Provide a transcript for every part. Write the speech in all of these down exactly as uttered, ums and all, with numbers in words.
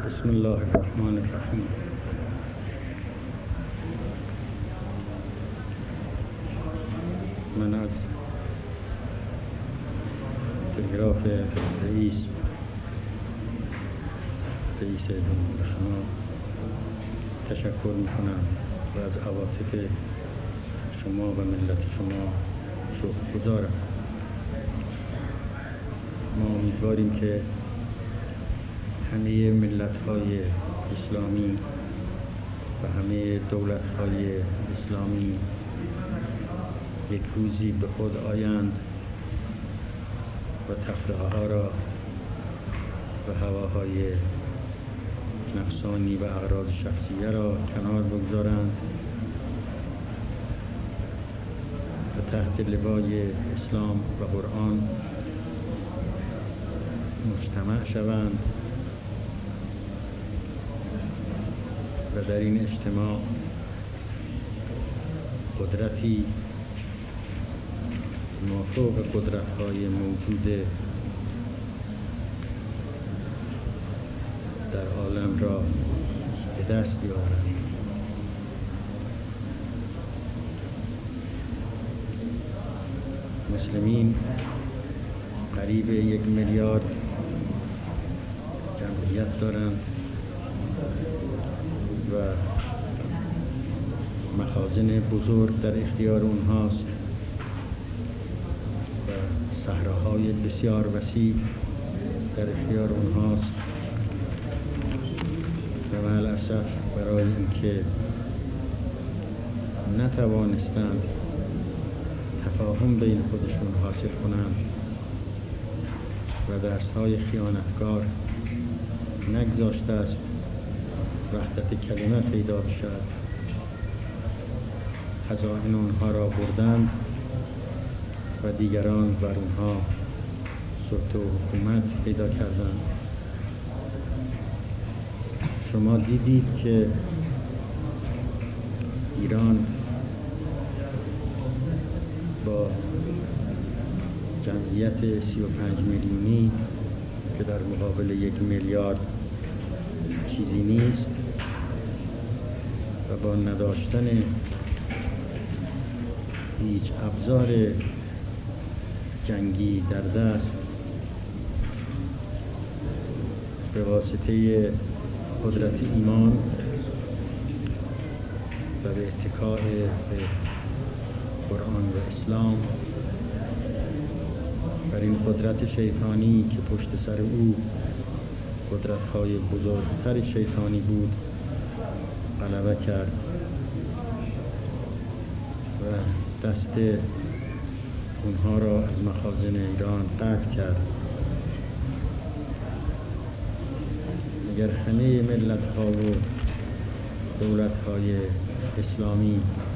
بسم الله الرحمن الرحیم. من از تلگراف رئیس رئیس جمهور شما تشکر میکنم و از عواطف شما و ملت شما شکرگزارم. ما امیدواریم که همه ملت‌های اسلامی و همه دولت‌های اسلامی یک روزی به خود آیند و تفرقه ها را و هواهای نفسانی و اغراض شخصیه را کنار بگذارند و تحت لوای اسلام و قرآن مجتمع شوند و در این اجتماع قدرتی مافوق قدرت‌های موجود در عالم را به دست بیاورند. مسلمین قریب یک میلیارد جمعیت دارند و مخازن بزرگ در اختیار اونهاست و صحراهای بسیار وسیع در اختیار اونهاست و معالاسف برای اینکه نتوانستند تفاهم بین خودشون حاصل کنند و دستهای خیانتکار نگذاشته است وحدت کلمه پیدا بشد، خزائن اونها را بردند و دیگران بر اونها سلطه و حکومت پیدا کردند. شما دیدید که ایران با جمعیت سی و پنج میلیونی که در مقابل یک میلیارد چیزی نیست و با نداشتن هیچ ابزار جنگی در دست به واسطه قدرت ایمان و به اتکاء به قرآن و اسلام بر این قدرت شیطانی که پشت سر او قدرت‌های بزرگتر شیطانی بود غلبه کرد و دست اونها را از مخازن ایران قطع کرد. اگر همه ملت‌ها و دولت‌های اسلامی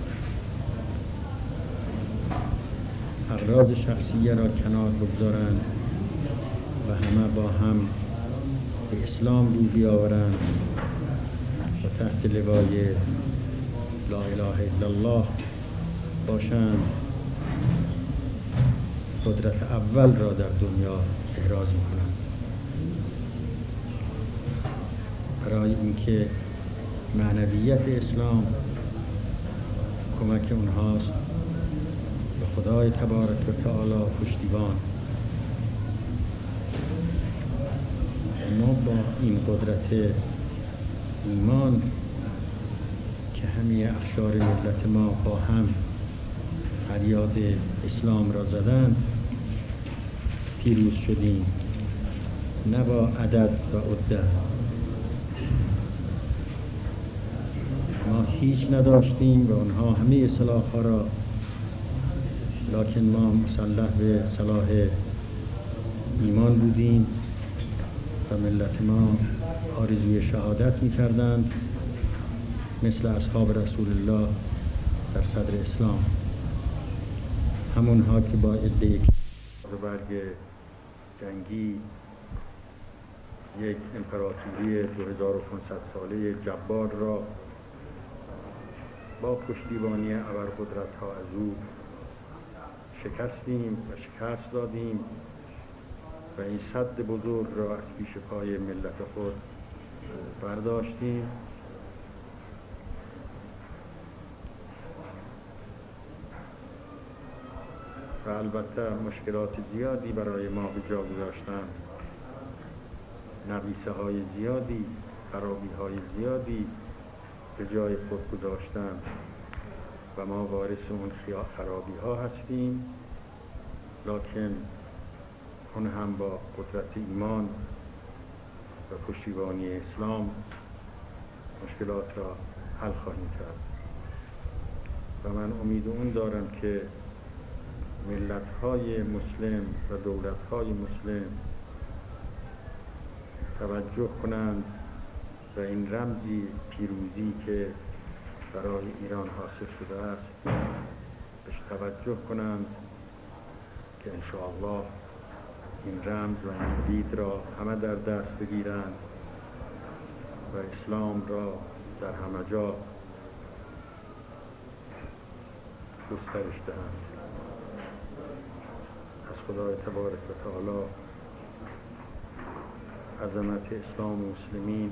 اغراض شخصیه را کنار بگذارند و همه با هم به اسلام رو بیاورند و تحت لوای لا اله الا الله باشند، قدرت اول را در دنیا احراز می‌کنند. برای اینکه معنویت اسلام کمک اونهاست به خدای تبارک و تعالی پشتیبان. ما با این قدرت ایمان که همه اقشار ملت ما با هم فریاد اسلام را زدند پیروز شدیم، نه با عدد و عده. ما هیچ نداشتیم و اونها همه سلاح‌ها را، لکن ما مسلح به سلاح ایمان بودیم و ملت ما آرزوی شهادت می‌کردند مثل اصحاب رسول الله در صدر اسلام، همونها که با عده برگ جنگی یک امپراتوری دو هزار و پانصد ساله جبار را با پشتیبانی ابرقدرت‌ها از او شکستیم و شکست دادیم و این سد بزرگ را از پیش پای ملت خود برداشتیم و البته مشکلات زیادی برای ما به جا گذاشتند، نقیصه های زیادی، خرابی های زیادی به جای خود گذاشتند و ما وارث اون خرابی ها هستیم، لکن اون هم با قدرت ایمان و پشتیبانی اسلام مشکلات را حل خواهیم کرد و من امید اون دارم که ملت‌های مسلم و دولت‌های مسلم توجه کنند و این رمزی پیروزی که برای ایران حاصل شده است بهش توجه کنند که انشاءالله این رمز و این دید را همه در دست بگیرند و اسلام را در همه جا گسترش دهند. از خدای تبارک و تعالی عظمت اسلام و مسلمین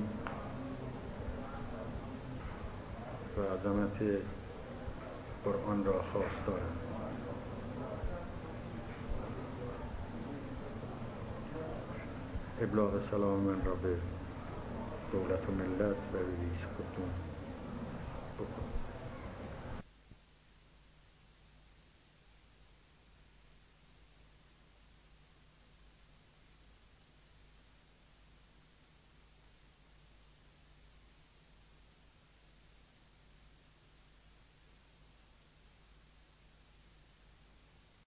و عظمت قرآن را خواستارم. ابلاغ سلام من را به دولت و ملت و رئیس خودتون بکن.